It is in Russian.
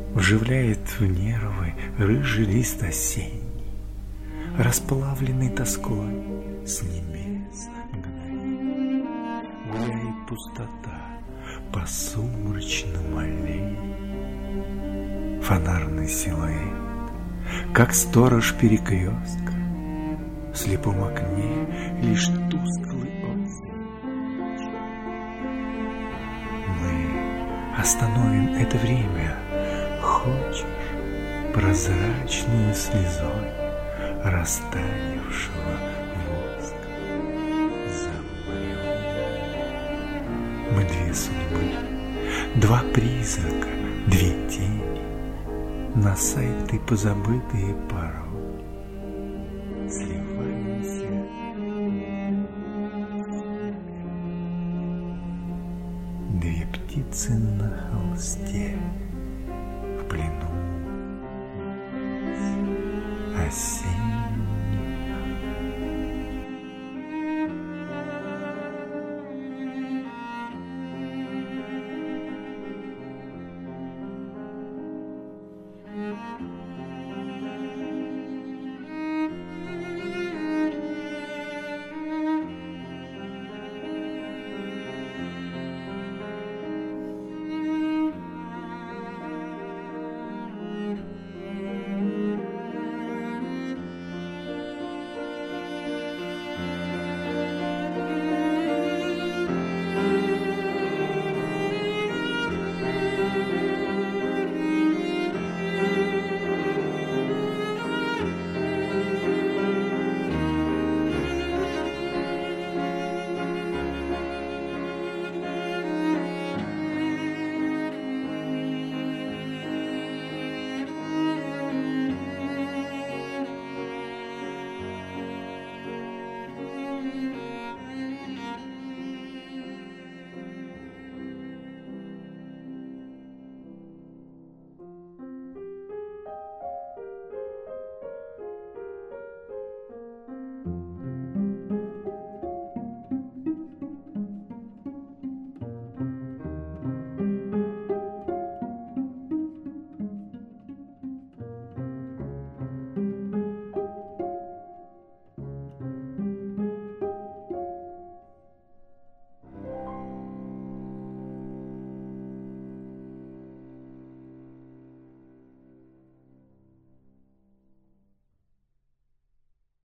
Вживляет в нервы рыжий лист осенний, расплавленный тоской с небес мгновений. Гуляет пустота по сумрачным аллеям. Фонарный силуэт, как сторож перекрестка, в слепом окне лишь тусклый отсвет. Мы остановим это время, хочешь, прозрачную слезой растаявшего воска замрем. Мы две судьбы, два призрака, две тени, на сайты позабытые порой сливаемся. Две птицы на холсте в плену осенней.